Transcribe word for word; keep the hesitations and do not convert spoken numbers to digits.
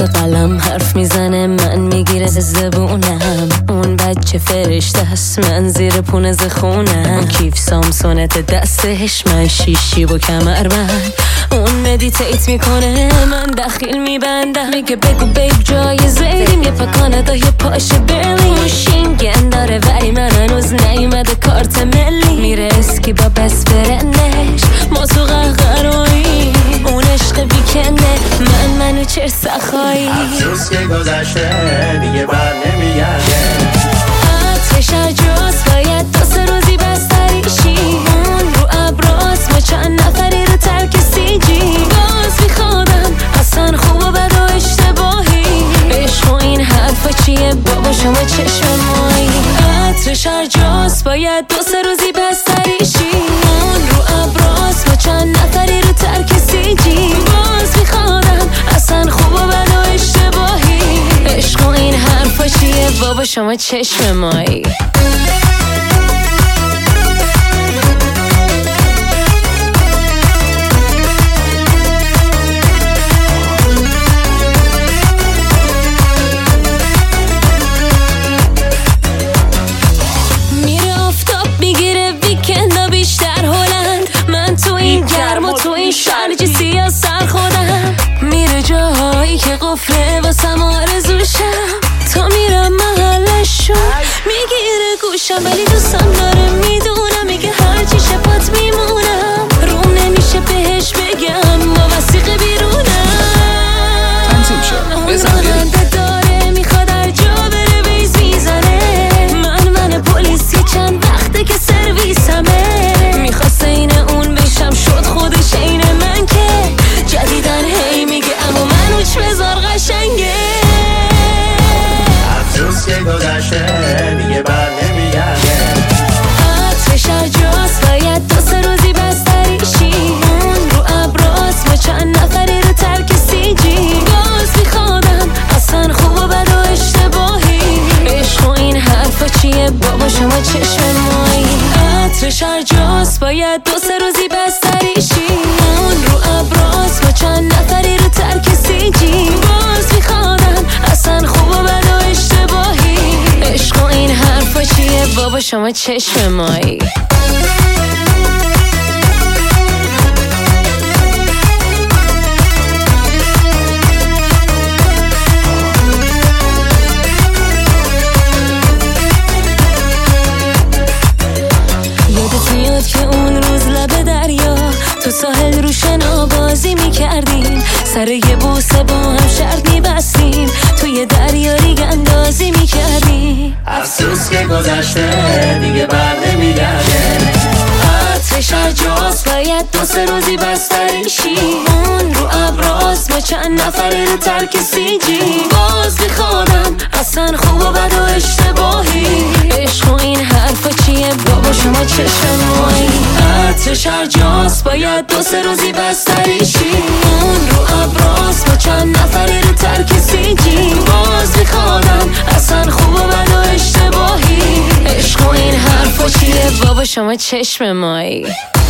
دست قلم حرف میزنه من میگیره زبونم. اون بچه فرشته است من زیر پونه زخونم. کیف سامسونت دستش من شیشی و کمربند. اون مدیتیت میکنه من دخیل میبندم. میگه بگو بیب جای زیدیم یه پا کانادا یه پاش برلین. اون شینگن داره ولی من هنوز نیومده کارت ملی. میره اسکی با بس فرندش ما تو قهقرایی. اون عشق ویکنده من منو چر سخایی. افسوس که گذشته دیگه بر نمیگرده. عطرش عجاز باید دو سه روزی بستریشی. اون رو ابراز ما چند نفری رو ترک سیجی. باز میخوادم اصلا خوب و بد و اشتباهی. عشق و این حرفا چیه بابا شما چشم مایی. عطرش عجاز باید دو سه روزی بستریشی. اون رو ابراز ما چند نفری رو ترک سیجی. باز میخوادم اصلا خوب و بد و اشتباهی. عشق و این حرفا چیه بابا شما چشم مایی. میره آفتاب میگیره ویکندا بیشتر هلند. من تو این گرم و تو این شرجی سیاه سر خودم. میره جاهایی که قفله واسم آرزوشم. تا میرم محلشو میگیره گوشم ولی دوستم داره میدونم. میگه هرچی شفات میمونم. روم نمیشه بهش بگم با وسیقه بیرونم. تنظیم شد بزن بریم. داره میخواد هر جا بره بیز میزنه. من من پلیس یه چند وقته که سرویسمه. میخواست این اون بشم شد خودش این من که جدیدن هی میگه اما من اوچ بذار قشنگه. افسوس که گذشته دیگه بر نمیگرده. عطرش عجاز باید دو سه روزی بستریشی. اون رو ابراز ما چند نفری رو ترک سیجی. باز میخوادم اصلا خوب و بد و اشتباهی. عشق و این حرفا چیه بابا شما چشم مایی. عطرش عجاز باید دو سه روزی بستریشی. اون رو ابراز ما چند نفری رو ترک سیجی. باز میخوادم اصلا خوب و بد و اشتباهی. عشق و این حرفا چیه بابا شما چشم مایی. یادت میاد که اون روز لب دریا تو ساحل روشن آبازی میکردیم. سر یه بوسه با هم شرط میبستیم. توی دریا ریگ اندازی میکردیم. افسوس که گذشته دیگه بر نمیگرده. عطرش عجاز باید دو سه روزی بستریشی. اون رو ابراز ما چند نفری رو ترک سیجی. باز میخوادم اصلا خوب و بد و اشتباهی. عشق و این حرفا چیه بابا شما چشم مایی. عطرش عجاز باید دو سه روزی بستریشی. اون رو ابراز ما چند نفری رو ترک سیجی. باز میخوادم اصلا خوب و بد و اشتباهی. عشق و این حرفا چیه بابا شما چشم مایی.